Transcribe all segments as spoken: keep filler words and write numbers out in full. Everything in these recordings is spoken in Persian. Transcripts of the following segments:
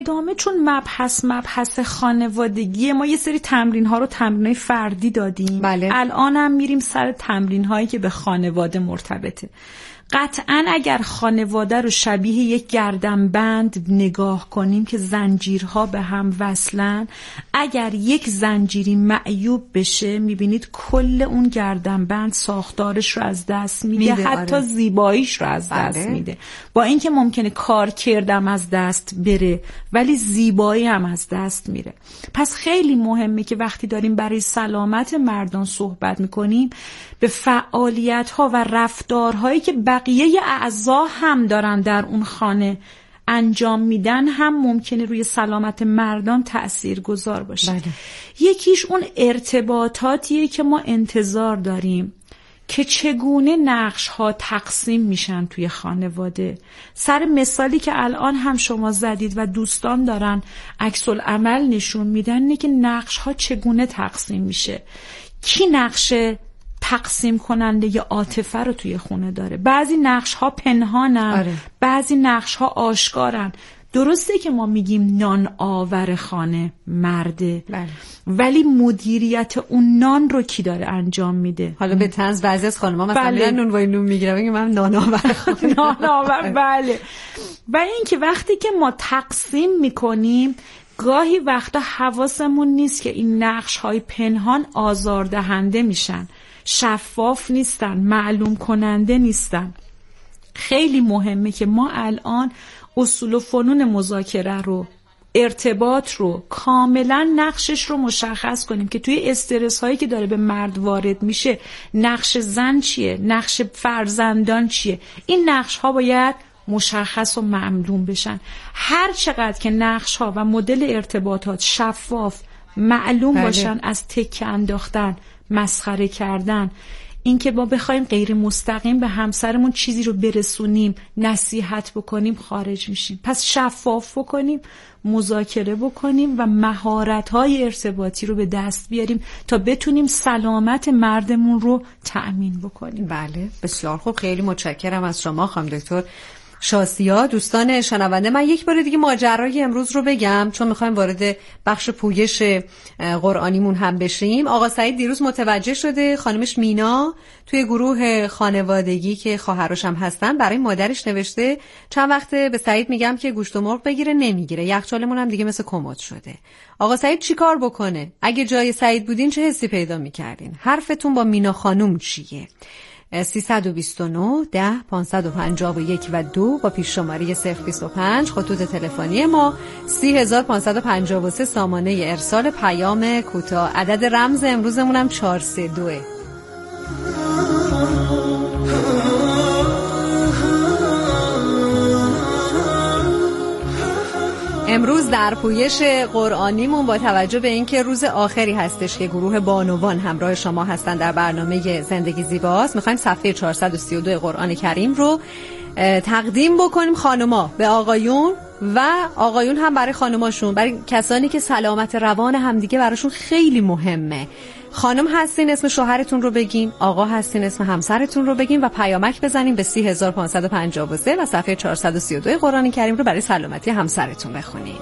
ادامه چون مبحث مبحث خانوادگی، ما یه سری تمرین ها رو تمرینای فردی دادیم. بله. الان هم میریم سر تمرین هایی که به خانواده مرتبطه. قطعاً اگر خانواده رو شبیه یک گردنبند نگاه کنیم که زنجیرها به هم وصلن، اگر یک زنجیری معیوب بشه میبینید کل اون گردنبند ساختارش رو از دست میده، میده حتی آره. زیباییش رو از دست بله. میده. با اینکه ممکنه کار کردم از دست بره ولی زیبایی هم از دست میره. پس خیلی مهمه که وقتی داریم برای سلامت مردان صحبت میکنیم به فعالیت‌ها و رفتارهایی که بقیه اعضا هم دارن در اون خانه انجام میدن هم ممکنه روی سلامت مردان تأثیر گذار باشه. بله. یکیش اون ارتباطاتیه که ما انتظار داریم که چگونه نقش‌ها تقسیم میشن توی خانواده. سر مثالی که الان هم شما زدید و دوستان دارن عکس العمل نشون میدن اینه که نقش‌ها چگونه تقسیم میشه. کی نقش تقسیم کننده ی عاطفه رو توی خونه داره؟ بعضی نقش ها پنهانن. آره. بعضی نقش ها آشکارن. درسته که ما میگیم نان آور خانه مرده. بله. ولی مدیریت اون نان رو کی داره انجام میده؟ حالا به طنز بعضی از خانم‌ها مثلا بله. میرن نون وای نون میگیرن میگم من نان آور خانه نان آور. بله. و این که وقتی که ما تقسیم میکنیم گاهی وقتا حواسمون نیست که این نقش های پنهان آزاردهنده میشن، شفاف نیستن، معلوم کننده نیستن. خیلی مهمه که ما الان اصول و فنون مذاکره رو، ارتباط رو، کاملا نقشش رو مشخص کنیم که توی استرس هایی که داره به مرد وارد میشه نقش زن چیه، نقش فرزندان چیه. این نقش ها باید مشخص و معلوم بشن. هر چقدر که نقش ها و مدل ارتباطات شفاف معلوم بله. باشن، از تکه انداختن، مسخره کردن، این که ما بخوایم غیر مستقیم به همسرمون چیزی رو برسونیم، نصیحت بکنیم، خارج میشیم. پس شفاف بکنیم، مذاکره بکنیم و مهارت‌های ارتباطی رو به دست بیاریم تا بتونیم سلامت مردمون رو تأمین بکنیم. بله بسیار خوب، خیلی متشکرم از شما خانم دکتر شاسیا. دوستان شنونده، من یک بار دیگه ماجرای امروز رو بگم چون میخوایم وارد بخش پویش قرآنیمون هم بشیم. آقا سعید دیروز متوجه شده خانمش مینا توی گروه خانوادگی که خواهرش هم هستن برای مادرش نوشته چند وقته به سعید میگم که گوشت و مرغ بگیره نمیگیره، یخچالمون هم دیگه مثل کمد شده. آقا سعید چی کار بکنه؟ اگه جای سعید بودین چه حسی پیدا میکردین؟ حرفتون با مینا خانوم چیه؟ سیصد و بیست و نه ده پانصد و پنجاه و یک و دو با پیش شماره صفر بیست و پنج خطوط تلفنی ما، سی هزار پانصد و پنجاه و سه سامانه ارسال پیام کوتاه. عدد رمز امروزمون هم چهار سه دوه. امروز در پویش قرآنیمون با توجه به اینکه روز آخری هستش که گروه بانوان همراه شما هستن در برنامه زندگی زیباست، میخوایم صفحه چهارصد و سی و دو قرآن کریم رو تقدیم بکنیم خانوما به آقایون و آقایون هم برای خانوماشون، برای کسانی که سلامت روان همدیگه براشون خیلی مهمه. خانم هستین اسم شوهرتون رو بگین، آقا هستین اسم همسرتون رو بگین و پیامک بزنین به سی هزار پانصد و پنجاه و سه و صفحه چهارصد و سی و دو قرآن کریم رو برای سلامتی همسرتون بخونین.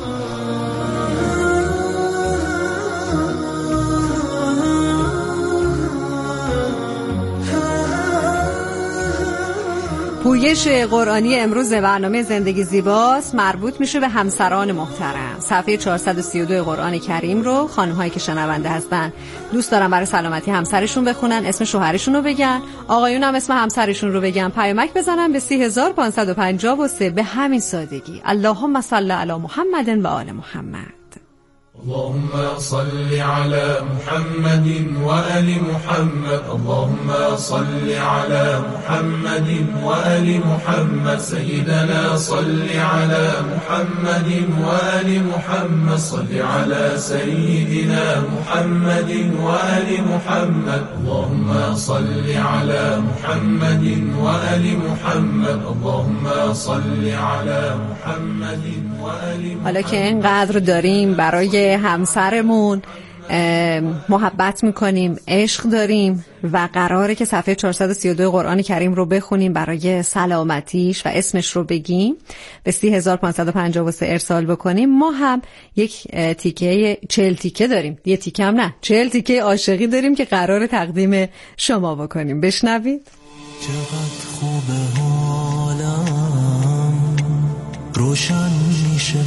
پویش قرآنی امروز برنامه زندگی زیباست مربوط میشه به همسران محترم. صفحه چهارصد و سی و دو قرآن کریم رو خانم‌هایی که شنونده هستن دوست دارن برای سلامتی همسرشون بخونن، اسم شوهرشون رو بگن، آقایون هم اسم همسرشون رو بگن، پیامک بزنن به سی هزار پانصد و پنجاه و سه به همین سادگی. اللهم صل علی محمد و آل محمد. اللهم صل على محمد وآل محمد. اللهم صل على محمد وآل محمد. سيدنا صل على محمد وآل محمد. صل على سيدنا محمد وآل محمد. اللهم صل على محمد وآل محمد. اللهم صل على محمد وآل محمد. حالا که اینقدر داریم برای همسرمون محبت میکنیم، عشق داریم و قراره که صفحه چهارصد و سی و دو قرآن کریم رو بخونیم برای سلامتیش و اسمش رو بگیم، به سی هزار و پانصد و پنجاه و سه ارسال بکنیم. ما هم یک تیکه چهل تیکه داریم، یه تیکه هم نه، چهل تیکه عاشقی داریم که قراره تقدیم شما بکنیم. بشنوید. چقدر خوبه حالم، روشن میشه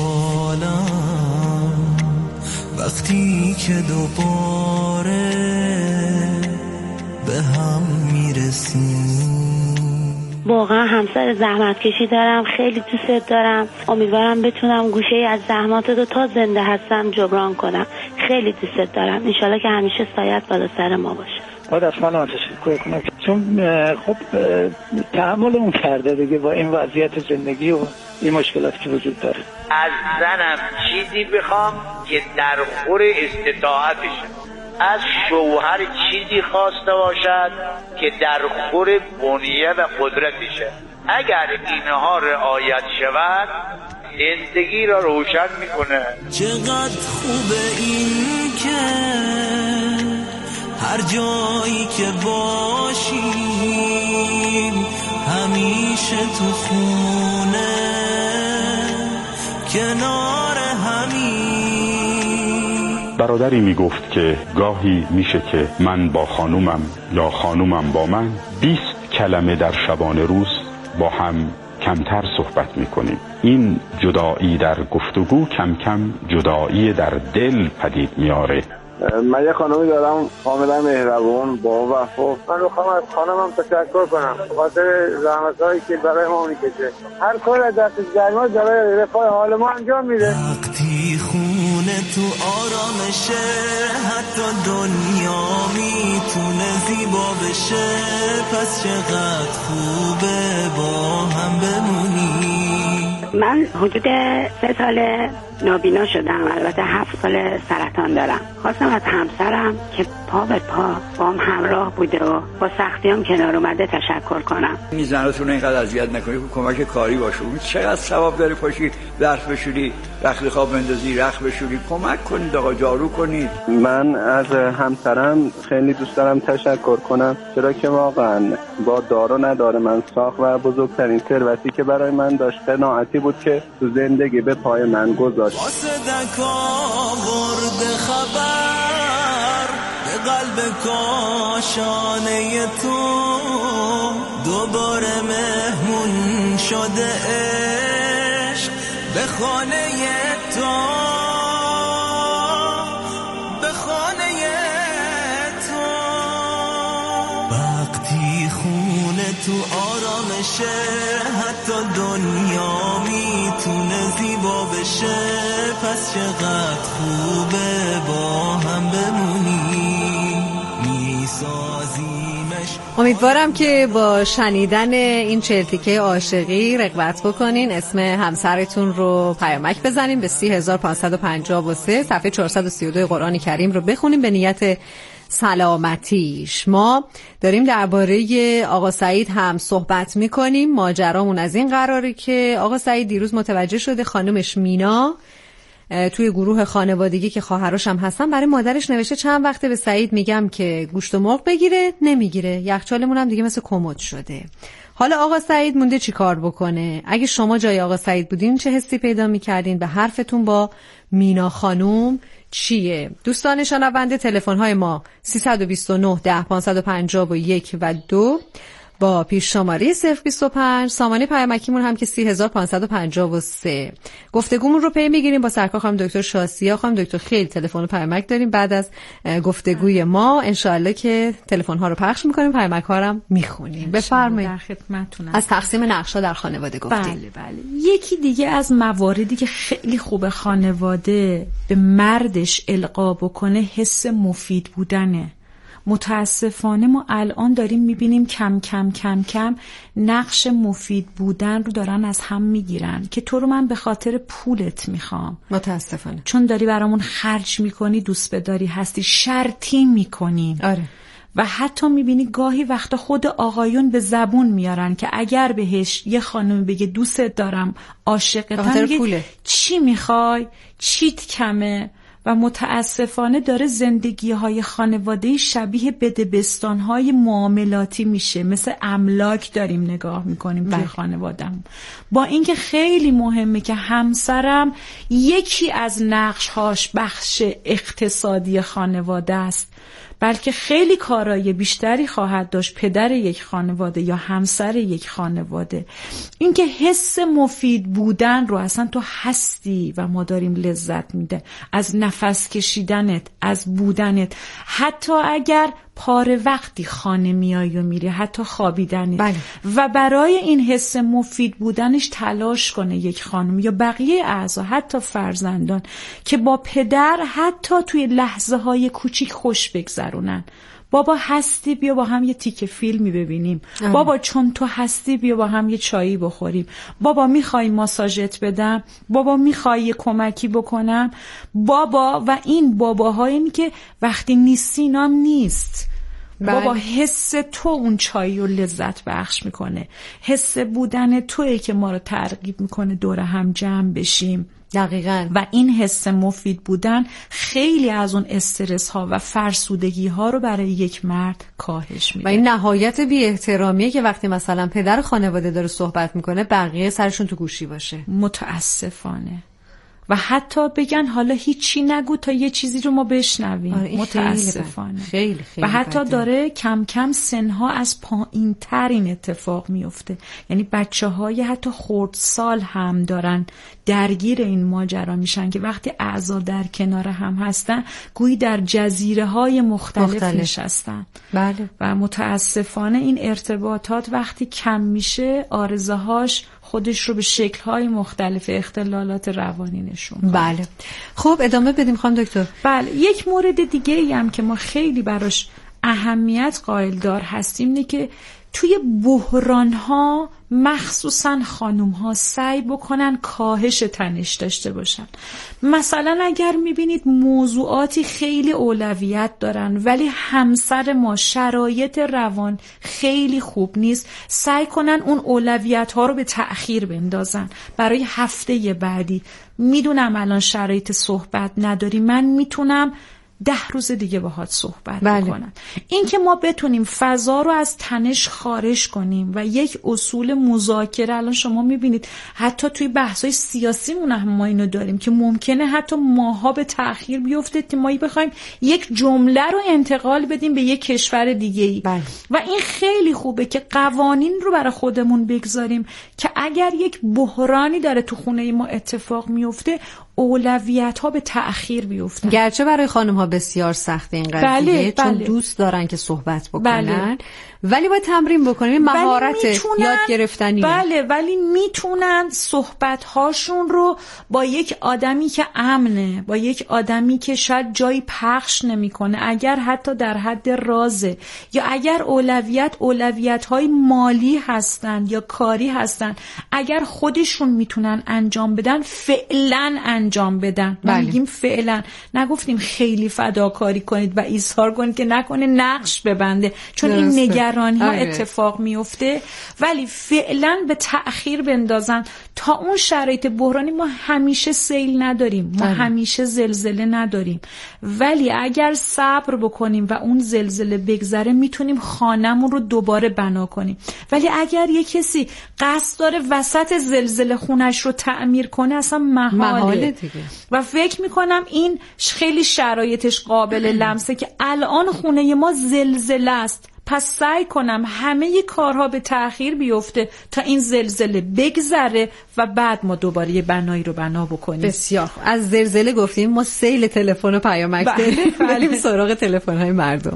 فالم، وقتی که دوباره به هم میرسیم. واقعا همسر زحمت کشی دارم، خیلی دوست دارم، امیدوارم بتونم گوشه از زحماتتو تا زنده هستم جبران کنم. خیلی دوست دارم، انشالله که همیشه سایت بالا سر ما باشه. باید از من تشکر کنم چون خب تحمل اون کرده دیگه با این وضعیت زندگی و این مشکلاتی که وجود داره. از زنم چیزی بخوام که در خور استطاعتشه، از شوهر چیزی خواسته باشد که در خور بنیه و قدرتشه. اگر اینها رعایت شود زندگی را روشن میکنه. چقدر خوبه این که هر جایی که باشیم همیشه تو خونه کنار همین. برادری میگفت که گاهی میشه که من با خانومم یا خانومم با من بیست کلمه در شبانه روز با هم کمتر صحبت میکنیم. این جدایی در گفتگو کم کم جدایی در دل پدید میاره. من یه خانومی دارم کاملا مهربون با وفا. من میخوام از خانمم تشکر کنم به خاطر زحمت‌هایی که برای ما میکشه. هر کار از دستش درمیاد برای رفاه حال ما انجام میده. وقتی خونه تو آرامشه حتی دنیا میتونه زیبا بشه. پس چقدر خوبه با هم بمونی. من حدود سه سال نابینا شدم، البته هفت سال سرطان دارم. خواستم از همسرم که پا به پا با هم همراه بوده و با سختیام کنار اومده تشکر کنم. این زناتون رو اینقدر اذیت نکنید، کمک کاری باشه. چقدر ثواب داره پاشی ظرف بشوری، رخت خواب بندازی، رخت بشوری، کمک کنید آقا، جارو کنید. من از همسرم خیلی دوست دارم تشکر کنم، چرا که واقعا با دار و ندار من ساخت و بزرگترین ثروتی که برای من داشت قناعتی بود که تو زندگی به پای من گذاشت. واسه دکاورد خبر به قلب کاشانه تو دوباره مهمون شده عشق به خانه تو، به خانه تو. وقتی خونه تو آرامشه حتی دنیا میتونه زیبا بشه. پس چقدر خوبه با هم بمونی، میسازیمش. امیدوارم که با شنیدن این چهل تیکه عاشقی رغبت بکنین، اسم همسرتون رو پیامک بزنین به سی هزار و پانصد و پنجاه و سه، صفحه چهارصد و سی و دو قرآن کریم رو بخونیم به نیت سلامتیش. ما داریم درباره آقا سعید هم صحبت میکنیم. ماجرامون از این قراره که آقا سعید دیروز متوجه شده خانمش مینا توی گروه خانوادگی که خواهرش هم هستن برای مادرش نوشته چند وقته به سعید میگم که گوشت و مرغ بگیره، نمیگیره. یخچالمون هم دیگه مثل کمد شده. حالا آقا سعید مونده چی کار بکنه؟ اگه شما جای آقا سعید بودین چه حسی پیدا میکردین؟ به حرفتون با مینا خانوم چیه؟ دوستان شنونده، تلفن های ما سیصد و بیست و نه ده پانصد و پنجاه و یک و دو با پیش شماره صفر بیست و پنج، سامانه پیامکیمون هم که سی هزار و پانصد و پنجاه و سه. گفتگومون رو پی میگیریم با سرکار خانم دکتر شاسیا. خانم دکتر خیلی تلفن و پیامک داریم. بعد از گفتگوی ما انشالله که تلفن ها رو پخش میکنیم، پیامک ها رو میخونیم. بفرمایید. در خدمتتونم. از تقسیم نقشا در خانواده گفتیم. بله بله. یکی دیگه از مواردی که خیلی خوبه خانواده به مردش القا بکنه حس مفید بودنه. متاسفانه ما الان داریم میبینیم کم کم کم کم نقش مفید بودن رو دارن از هم میگیرن که تو رو من به خاطر پولت میخوام، متاسفانه چون داری برامون خرج میکنی، دوست بداری هستی، شرطی میکنیم. آره. و حتی میبینی گاهی وقتا خود آقایون به زبون میارن که اگر بهش یه خانم بگه دوست دارم، عاشقتم، پوله. چی میخوای؟ چیت کمه؟ و متاسفانه داره زندگی‌های خانواده‌ای شبیه بدبستان‌های معاملاتی میشه، مثل املاک داریم نگاه میکنیم توی خانواده‌مون. با اینکه خیلی مهمه که همسرم یکی از نقش‌هاش بخش اقتصادی خانواده است، بلکه خیلی کارهای بیشتری خواهد داشت پدر یک خانواده یا همسر یک خانواده. اینکه حس مفید بودن رو اصلا تو هستی و ما داریم لذت میده از نفس کشیدنت، از بودنت، حتی اگر پاره وقتی خانه میای و میری، حتی خوابیدنت. بله. و برای این حس مفید بودنش تلاش کنه یک خانم یا بقیه اعضا، حتی فرزندان، که با پدر حتی توی لحظه های کوچیک خوش بگذرونن. بابا هستی بیا با هم یه تیکه فیلمی ببینیم. اه. بابا چون تو هستی بیا با هم یه چایی بخوریم. بابا میخوای ماساژت بدم؟ بابا میخوای یه کمکی بکنم؟ بابا و این باباها این که وقتی نیستی نام نیست. بله. بابا حس تو اون چایی رو لذت بخش میکنه، حس بودن توئه که ما رو ترغیب میکنه دور هم جمع بشیم. دقیقاً. و این حس مفید بودن خیلی از اون استرس ها و فرسودگی ها رو برای یک مرد کاهش میده. و این نهایت بی احترامیه که وقتی مثلا پدر خانواده داره صحبت میکنه بقیه سرشون تو گوشی باشه. متاسفانه. و حتی بگن حالا هیچی نگو تا یه چیزی رو ما بشنویم. آره متاسفانه. خیلی خیلی و حتی بده. داره کم کم سنها از پایین تر این اتفاق میفته. یعنی بچه های حتی خردسال هم دارن درگیر این ماجرا میشن که وقتی اعضا در کنار هم هستن گویی در جزیره های مختلف, مختلف نشستن. بله. و متاسفانه این ارتباطات وقتی کم میشه آرزه هاش خودش رو به شکل‌های مختلف اختلالات روانی نشون میده. بله. خب ادامه بدیم خانم دکتر. بله. یک مورد دیگه ای هم که ما خیلی براش اهمیت قائل دار هستیم اینه که توی بحران‌ها مخصوصاً خانوم‌ها سعی بکنن کاهش تنش داشته باشن. مثلا اگر می‌بینید موضوعاتی خیلی اولویت دارن ولی همسر ما شرایط روان خیلی خوب نیست، سعی کنن اون اولویت‌ها رو به تأخیر بندازن برای هفته بعدی. میدونم الان شرایط صحبت نداری، من میتونم ده روز دیگه باهات صحبت بله. بکنم. این که ما بتونیم فضا رو از تنش خارج کنیم و یک اصول مذاکره، الان شما میبینید حتی توی بحث‌های سیاسیمون هم ما اینو داریم که ممکنه حتی ماها به تأخیر بیفته که ما بخوایم یک جمله رو انتقال بدیم به یک کشور دیگه‌ای. بله. و این خیلی خوبه که قوانین رو برای خودمون بگذاریم که اگر یک بحرانی داره تو خونه ما اتفاق میفته اولویت ها به تأخیر بیفتن. گرچه برای خانم ها بسیار سخته این قضیه، بله، چون بله. دوست دارن که صحبت بکنن. بله. ولی باید تمرین بکنیم، مهارت یاد گرفتنیه. بله، ولی میتونن صحبت هاشون رو با یک آدمی که امنه، با یک آدمی که شاید جایی پخش نمیکنه، اگر حتی در حد رازه، یا اگر اولویت اولویت های مالی هستن یا کاری هستن، اگر خودشون میتونن انجام بدن فعلا انجام بدن. بله. میگیم فعلا، نگفتیم خیلی فداکاری کنید و ایثار کنید که نکنه نقش ببنده، چون درسته. این نگرانی ها اتفاق میفته، ولی فعلا به تأخیر بندازن تا اون شرایط بحرانی. ما همیشه سیل نداریم، ما آره. همیشه زلزله نداریم، ولی اگر صبر بکنیم و اون زلزله بگذره میتونیم خانمون رو دوباره بنا کنیم. ولی اگر یه کسی قصد داره وسط زلزله خونش رو تعمیر کنه اصلا محاله دیگه. و فکر میکنم این خیلی شرایطش قابل لمسه که الان خونه ما زلزله است، پس سعی کنم همه ی کارها به تأخیر بیفته تا این زلزله بگذره و بعد ما دوباره یه بنایی رو بنا بکنیم. بسیار. از زلزله گفتیم، ما سیل تلفن و پیامک داریم. بریم سراغ تلفن‌های مردم.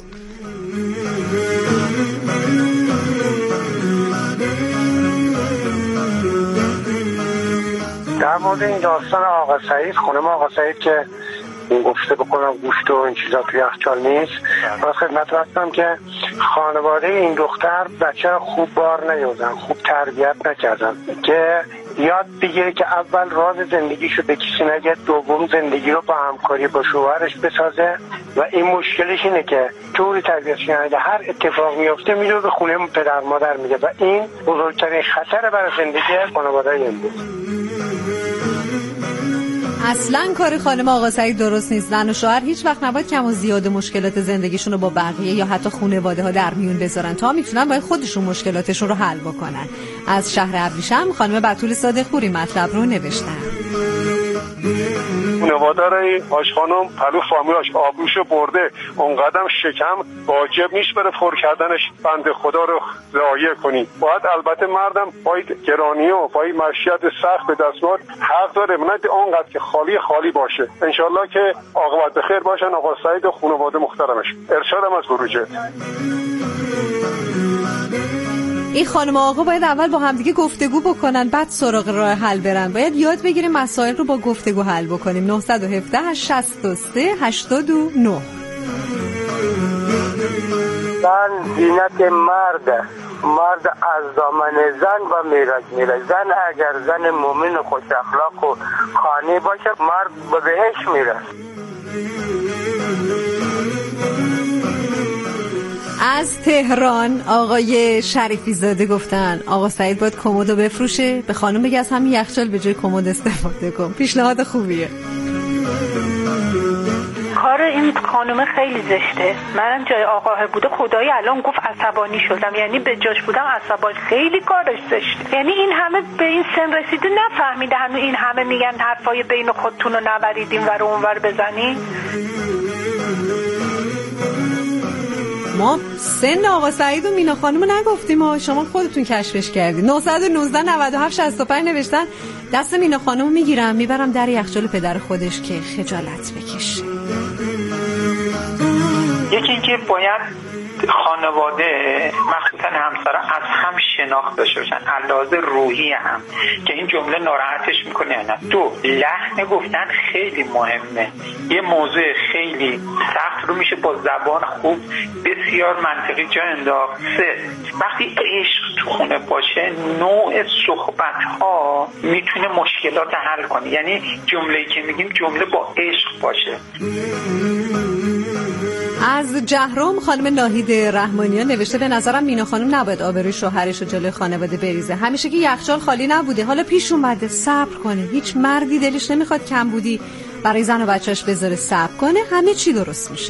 در مورد این داستان آقا سعید، خانم آقا سعید که این گفته بکنم گوشت و این چیزا توی یخچال نیست، باید خدمت رفتم که خانواده این دختر بچه خوب بار نیوزن، خوب تربیت نکردن که یاد بگیره که اول راز زندگیشو به کسی نگه، دوم زندگی رو با همکاری با شوهرش بسازه. و این مشکلش اینه که طوری تربیتش نگه هر اتفاق میفته میره به خونه پدر مادر میگه و این بزرگترین خطر برای زندگی خانواده این بود. اصلا کار خانم آقا سعید درست نیست. زن و شوهر هیچ وقت نباید کم و زیاد مشکلات زندگیشون رو با بقیه یا حتی خانواده ها در میون بذارن تا میتونن باید خودشون مشکلاتشون رو حل بکنن. از شهر ابریشم خانم بتول صادقپوری مطلب رو نوشتن. خانواده آش خانم پلو فامیلاش آبروشو برده، اونقدر شکم واجب نیست برای پر کردنش بنده خدا رو رعایت کنی. باید البته مردم باید گرانی و باید معیشت سخت به دست بیاره، حق داره، نه اونقدر که خالی خالی باشه. انشالله که عاقبت بخیر باشن آقا سعید و خانواده محترمش. ارشادم از بروجه. این خانم آقا باید اول با همدیگه گفتگو بکنن بعد سراغ راه حل برن. باید یاد بگیریم مسائل رو با گفتگو حل بکنیم. نه یک هفت شصت و سه هشتاد و نه. زن زینت مرد، مرد از دامن زن و میراث میره. زن اگر زن مومن و خوش اخلاق و خانه باشه مرد به بهشت میره. از تهران آقای شریفی زاده گفتن آقا سعید باید کمدو بفروشه، به خانم بگه از همین یخچال به جای کمد استفاده کن. پیشنهاد خوبیه. کار این خانم خیلی زشته. منم جای آقا بوده خدایی الان گفت عصبانی شدم، یعنی به جاش بودم عصبانی. خیلی کارش زشته. یعنی این همه به این سن رسیده نفهمیده هنوز این همه میگن حرفای بین خودتون رو نبریدین ور اونور بزنین. ما سن آقا سعید و مینا خانم رو نگفتیم ها، شما خودتون کشفش کردید. نه یک نه نود و هفت شصت و پنج نوشتن دست مینا خانم میگیرم میبرم در یخچال پدر خودش که خجالت بکشه. یکی اینکه باید خانواده مخصوصا همسرا از هم شناخت داشته باشن، علاوه روحی هم، که این جمله ناراحتش میکنه یا نه. دو، لحن گفتن خیلی مهمه. یه موضوع خیلی سخت رو میشه با زبان خوب بسیار منطقی جا انداخت. سه، وقتی عشق تو خونه باشه نوع صحبت ها میتونه مشکلات حل کنه. یعنی جمله‌ای که میگیم جمله با عشق باشه. از جهرم خانم ناهید رحمانیان نوشته به نظرم مینا خانم نباید آبروی شوهرش رو جلوی خانواده بریزه. همیشه که یخچال خالی نبوده، حالا پیش اومده، صبر کنه. هیچ مردی دلش نمیخواد کم بودی برای زن و بچه‌اش بذاره، صبر کنه، همه چی درست میشه.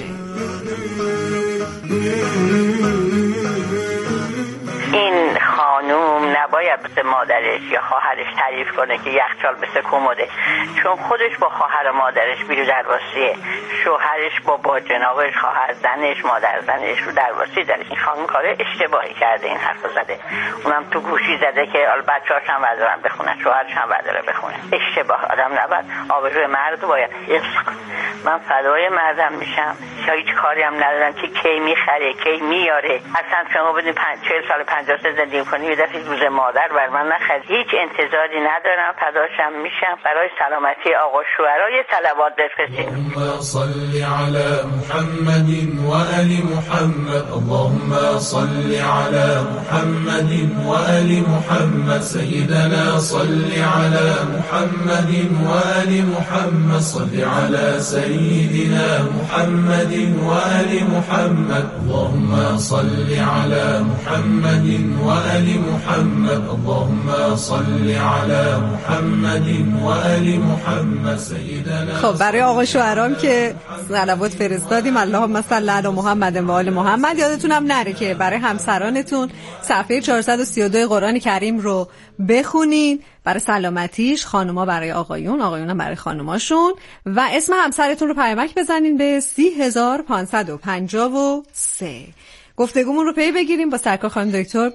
این خانوم نباید مثل مادرش یا خواهرش تعریف کنه که یخچال مثل کمده، چون خودش با خواهر و مادرش بیرو درواسی، شوهرش با باجناقش، خواهر زنش، مادر زنش رو درواسی داره. این خانوم کار اشتباهی کرده، این حرفو زده، اونم تو گوشی زده که حالا بچه‌هاش هم بردارن بخونن، شوهرش هم برداره بخونه. اشتباه. آدم نباید آبروی مرد باید حفظ کنه. من فدای مردم میشم که هیچ کاری هم ندارم که کی میخره کی میاره. اصلا شما بدین چهل سال پنجاه سال زندگی کنی یه دفعه روز مادر بر من نخرید. هیچ انتظاری ندارم، فداشم میشم. برای سلامتی آقا شوهرای صلوات بفرستید. اللهم صل علی محمد و آل محمد. اللهم صل علی محمد و آل محمد. سیدنا صل علی محمد و آل محمد. صل علی سیدنا محمد و آل محمد. اللهم صل علی محمد و آل محمد. اللهم صل علی محمد و آل محمد. سیدنا. خب برای آقا شوهرام که صلوات فرستادیم، اللهم صل علی محمد و آل محمد. یادتونم نره که برای همسرانتون صفحه چهارصد و سی و دو قرآن کریم رو بخونین، برای سلامتیش، خانوما برای آقایون، آقایون برای خانوماشون، و اسم همسرتون رو پیامک بزنین به سی هزار و پانصد و پنجاه و سه. گفتگومون رو پی بگیریم با سرکار خانم دکتر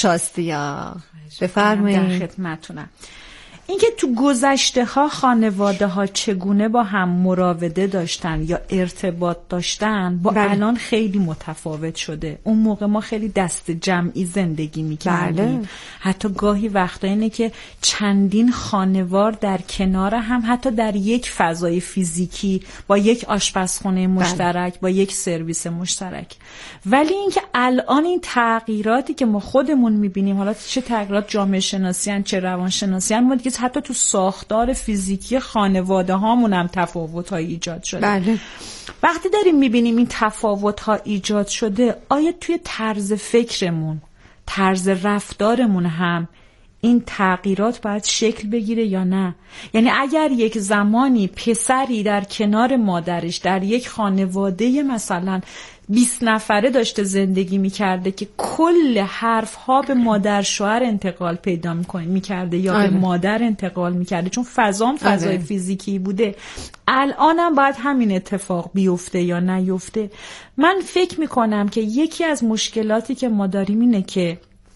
شاستیا. بفرمایید. در خدمتتونم. اینکه تو گذشته ها خانواده ها چگونه با هم مراوده داشتن یا ارتباط داشتن با بله. الان خیلی متفاوت شده. اون موقع ما خیلی دست جمعی زندگی میکردیم. بله. حتی گاهی وقتا اینه که چندین خانوار در کنار هم، حتی در یک فضای فیزیکی، با یک آشپزخونه مشترک، بله. با یک سرویس مشترک. ولی اینکه الان این تغییراتی که ما خودمون میبینیم، حالا چه تغییرات جامعه شناسی ان چه روان شناسی ان، ما دیگه حتی تو ساختار فیزیکی خانواده هامون هم تفاوت‌های ایجاد شده. بله. وقتی داریم میبینیم این تفاوت‌ها ایجاد شده، آیا توی طرز فکرمون، طرز رفتارمون هم این تغییرات باید شکل بگیره یا نه. یعنی اگر یک زمانی پسری در کنار مادرش در یک خانواده مثلا بیست نفره داشته زندگی میکرده که کل حرفها به مادر شوهر انتقال پیدا میکرده یا آره. به مادر انتقال میکرده، چون فضام فضای آره. فیزیکی بوده، الانم باید همین اتفاق بیفته یا نیفته. من فکر میکنم که یکی از مشکلاتی که ما داریم اینه که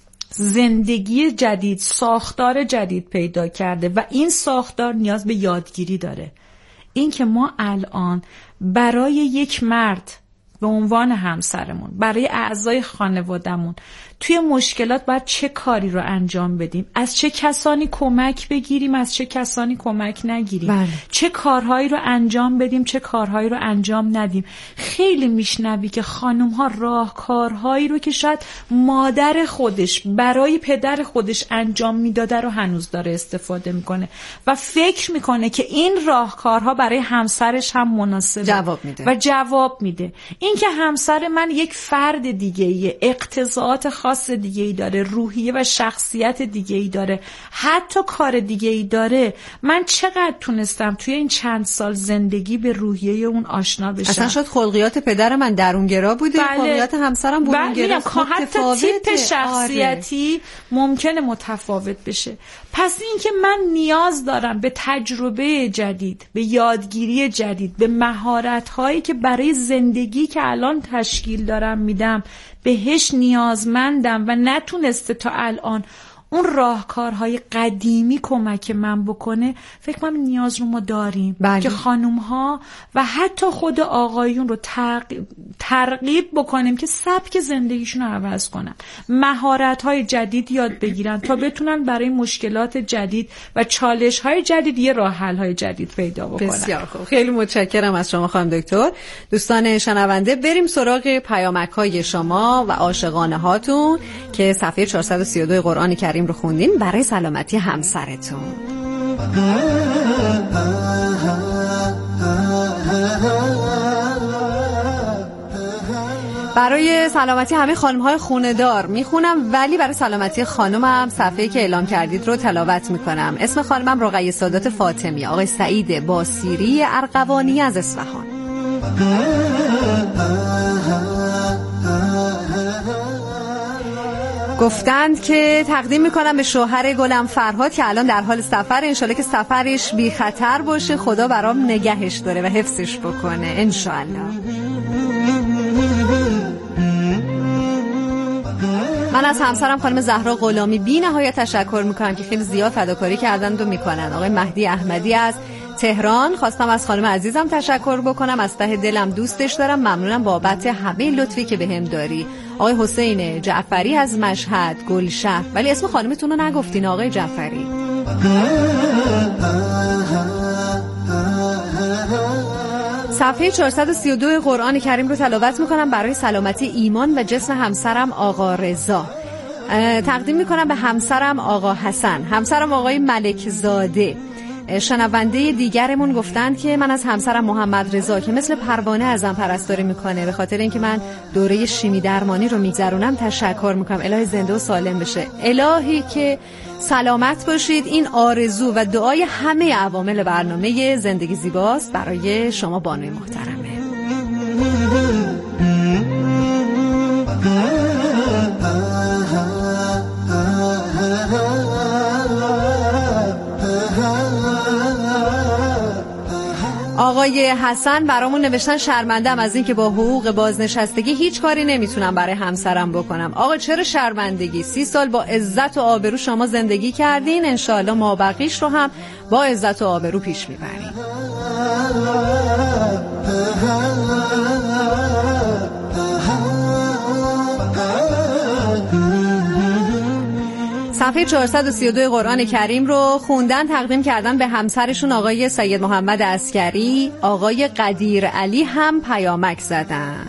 زندگی جدید ساختار جدید پیدا کرده و این ساختار نیاز به یادگیری داره. این که ما الان برای یک مرد به عنوان همسرمون، برای اعضای خانوادهمون توی مشکلات باید چه کاری رو انجام بدیم، از چه کسانی کمک بگیریم، از چه کسانی کمک نگیریم، بله. چه کارهایی رو انجام بدیم، چه کارهایی رو انجام ندیم. خیلی میشنوی که خانم ها راهکارهایی رو که شاید مادر خودش برای پدر خودش انجام میداده رو هنوز داره استفاده میکنه و فکر میکنه که این راهکارها برای همسرش هم مناسبه، جواب میده و جواب میده. این که همسر من یک فرد دیگه‌ایه، اقتضاعات خاص دیگه ای داره، روحیه و شخصیت دیگه ای داره، حتی کار دیگه ای داره. من چقدر تونستم توی این چند سال زندگی به روحیه اون آشنا بشم. اصلا شاید خلقیات پدر من درونگرا بوده، بله. خلقیات همسرم برونگرا، حتی تیپ شخصیتی آره. ممکنه متفاوت بشه. پس این که من نیاز دارم به تجربه جدید، به یادگیری جدید، به مهارت هایی که برای زندگی که الان تشکیل دارم میدم بهش نیازمندم و نتونسته تا الان اون راهکارهای قدیمی کمک من بکنه، فکر کنم نیاز رو ما داریم بله. که خانوم ها و حتی خود آقایون رو ترغیب بکنیم که سبک زندگیشون رو عوض کنن، مهارت های جدید یاد بگیرن تا بتونن برای مشکلات جدید و چالش های جدید یه راه حل های جدید پیدا بکنن. بسیار خوب، خیلی متشکرم از شما خانم دکتر. دوستان شنونده، بریم سراغ پیامک های شما و عاشقانه هاتون که صفحه چهارصد و سی و دو قرآن کریم رو خوندین برای سلامتی همسرتون. برای سلامتی همه خانم‌های خونه‌دار میخونم، ولی برای سلامتی خانمم صفحه‌ای که اعلام کردید رو تلاوت میکنم. اسم خانمم رقیه سادات فاطمی، آقای سعید باسیری ارغوانی از اصفهان. گفتند که تقدیم میکنم به شوهر گلم فرهاد که الان در حال سفر، انشالله که سفرش بی خطر باشه، خدا برام نگهش داره و حفظش بکنه انشالله. من از همسرم خانم زهرا غلامی بی نهایت تشکر میکنم که خیلی زیاد فداکاری کردند و میکنن. آقای مهدی احمدی از تهران، خواستم از خانم عزیزم تشکر بکنم، از ته دلم دوستش دارم، ممنونم بابت همه لطفی که بهم داری. آقای حسین جعفری از مشهد گلشهر، ولی اسم خانمتون رو نگفتین آقای جعفری. صفحه چهارصد و سی و دو قرآن کریم رو تلاوت میکنم برای سلامتی ایمان و جسم همسرم آقا رضا. تقدیم میکنم به همسرم آقا حسن، همسرم آقای ملک زاده. شنونده دیگرمون گفتند که من از همسرم محمد رضا که مثل پروانه ازم پرستاری میکنه، به خاطر اینکه من دوره شیمی درمانی رو میگذرونم تشکر میکنم. الهی زنده و سالم بشه، الهی که سلامت باشید. این آرزو و دعای همه عوامل برنامه زندگی زیباست برای شما بانوی محترمه. آقای حسن برامون نوشتن شرمندم از این که با حقوق بازنشستگی هیچ کاری نمیتونم برای همسرم بکنم. آقا چرا شرمندگی؟ سی سال با عزت و آبرو شما زندگی کردین، انشاءالله ما بقیش رو هم با عزت و آبرو پیش میبریم. صفحه چهارصد و سی و دو قرآن کریم رو خوندن، تقدیم کردن به همسرشون آقای سید محمد عسکری. آقای قدیر علی هم پیامک زدن.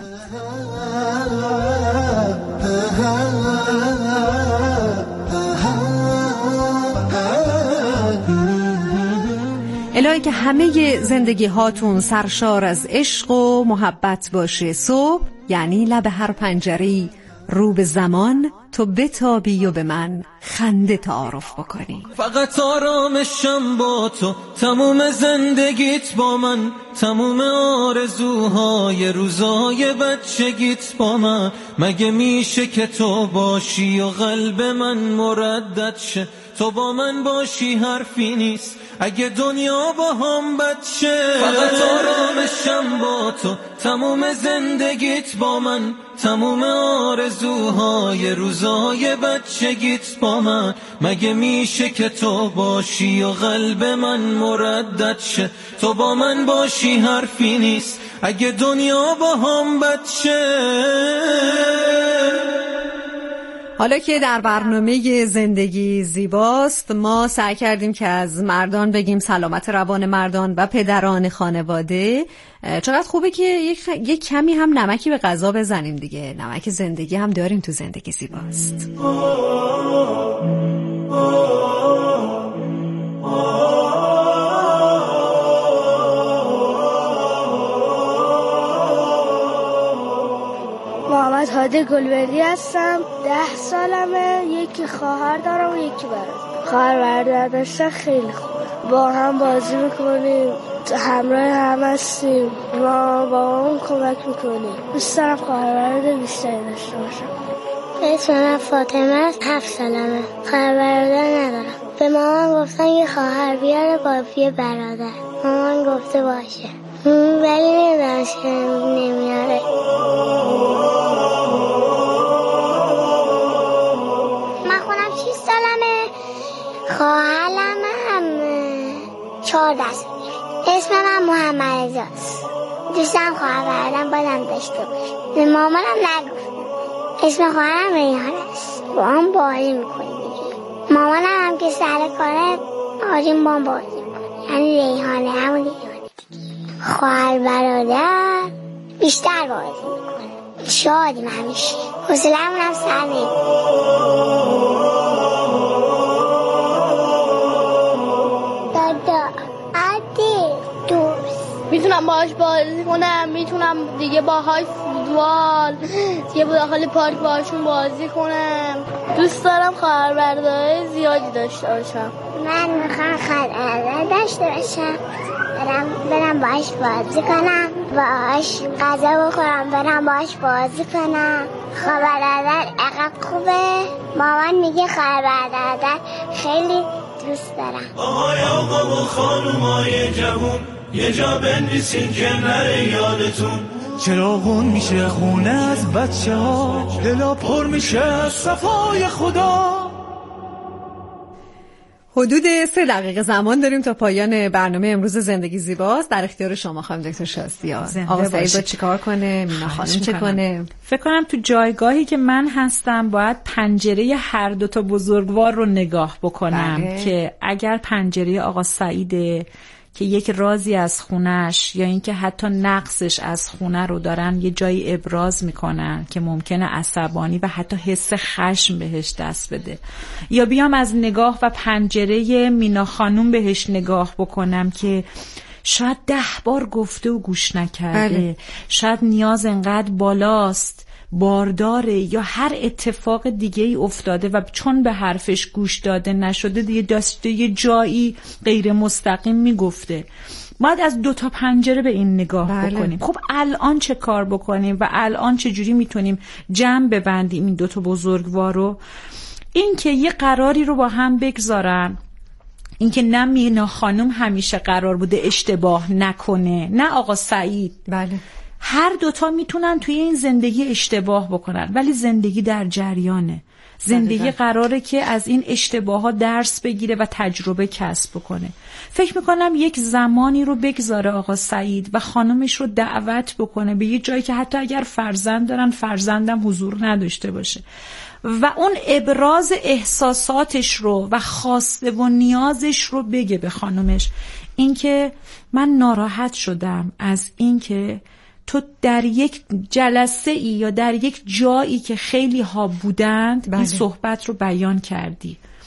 الهی که همه زندگی هاتون سرشار از عشق و محبت باشه. صبح یعنی لب هر پنجره‌ای رو به زمان تو بتابی و به من خنده تعارف بکنی. فقط آرامشم با تو، تموم زندگیت با من، تموم آرزوهای روزای بچگیت با من. مگه میشه که تو باشی و قلب من مردد شه؟ تو با من باشی حرفی نیست اگه دنیا با هم بچه. فقط آرامشم با تو، تموم زندگیت با من، تموم آرزوهای روزای بچگیت با من. مگه میشه که تو باشی و قلب من مردد شه؟ تو با من باشی حرفی نیست اگه دنیا با هم بچه. حالا که در برنامه زندگی زیباست ما سعی کردیم که از مردان بگیم، سلامت روان مردان و پدران خانواده. چقدر خوبه که یک, خ... یک کمی هم نمکی به غذا بزنیم دیگه. نمک زندگی هم داریم تو زندگی زیباست. محمد هادی گلبری هستم، ده سالمه، یکی خواهر دارم و یکی برادر. خواهر برادر داشتن خیلی خوبه، با هم بازی میکنیم، همراه هم هستیم، ما با هم کمک میکنیم. دوست دارم خواهر برادر بیشتری داشته باشم. اسم من فاطمه است، هفت سالمه، خواهر برادر ندارم. به مامان گفتن یه خواهر بیاره با یه برادر، مامان گفته باشه، ولی نمیدونم که نمیاره. من خودم شیش سالمه، خواهرم هم چهارده سالمه. اسم من محمد رضاست. دوستم خواهر برادرم بازم داشته باشه. به مامانم نگفتم. اسم خواهرم ریحان است. با هم بازی میکنیم دیگه. مامانم هم که سر کاره آجیم با هم بازی میکنیم، یعنی ریحانه، همون ریحانه. خواهر برادر بیشتر بازی میکنه، شادیم همیشه، حوصله‌مون هم سر نمیره. دادا عادی دوست میتونم باهاش بازی کنم، میتونم دیگه باهاش فوتبال دیگه داخل پارک باهاشون بازی کنم. دوست دارم خواهر برادر زیادی داشته باشم. من میخوام خواهر برادر داشته باشم، برم برم باهاش بازی کنم، باهاش غذا بخورم، برم باهاش بازی کنم. خواهر برادر عقب خوبه، مامان میگه خواهر برادر خیلی دوست دارم. آقای آقا و خانومای جوون یه جا بنویسین کنار یادتون، چراغون میشه خونه از بچه ها، دلا پر میشه از صفای خدا. حدود سه دقیقه زمان داریم تا پایان برنامه امروز زندگی زیباست. در اختیار شما خانم دکتر شاسیا. آقا سعید با چیکار کنه؟ مینا خانم چه کنه؟ فکر کنم تو جایگاهی که من هستم باید پنجره هر دو تا بزرگوار رو نگاه بکنم. بله. که اگر پنجره آقا سعیده که یک رازی از خونش یا اینکه حتی نقصش از خونه رو دارن یه جایی ابراز میکنن که ممکنه عصبانی و حتی حس خشم بهش دست بده، یا بیام از نگاه و پنجره مینا خانوم بهش نگاه بکنم که شاید ده بار گفته و گوش نکرده. بله. شاید نیاز انقدر بالاست، بارداره، یا هر اتفاق دیگه ای افتاده و چون به حرفش گوش داده نشده دیگه داشته یه جایی غیر مستقیم میگفته. باید از دو تا پنجره به این نگاه. بله. بکنیم. خب الان چه کار بکنیم و الان چه جوری میتونیم جمع ببندیم این دو تا بزرگوار رو؟ این که یه قراری رو با هم بگذارن، این که نه مینا خانم همیشه قرار بوده اشتباه نکنه، نه آقا سعید. بله. هر دوتا میتونن توی این زندگی اشتباه بکنن، ولی زندگی در جریانه. زندگی قراره که از این اشتباه ها درس بگیره و تجربه کسب بکنه. فکر میکنم یک زمانی رو بگذاره آقا سعید و خانمش رو دعوت بکنه به یه جایی که حتی اگر فرزند دارن فرزندم حضور نداشته باشه و اون ابراز احساساتش رو و خواسته و نیازش رو بگه به خانمش. اینکه من ناراحت شدم از اینکه تو در یک جلسه ای یا در یک جایی که خیلی ها بودند. بله. این صحبت رو بیان کردی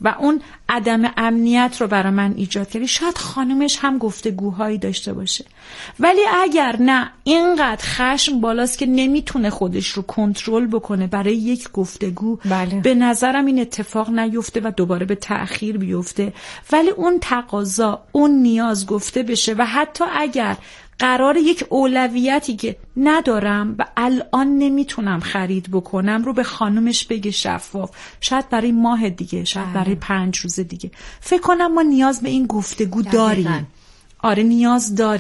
و اون عدم امنیت رو برای من ایجاد کرد. شاید خانومش هم گفتگوهایی داشته باشه، ولی اگر نه اینقدر خشم بالاست که نمیتونه خودش رو کنترل بکنه برای یک گفتگو، بله. به نظرم این اتفاق نیفته و دوباره به تأخیر بیفته، ولی اون تقاضا، اون نیاز گفته بشه و حتی اگر قرار یک اولویتی که ندارم و الان نمیتونم خرید بکنم رو به خانومش بگه شفاف، شاید برای ماه دیگه، شاید برای پنج روز دیگه. فکر کنم ما نیاز به این گفتگو داریم. آره نیاز داریم.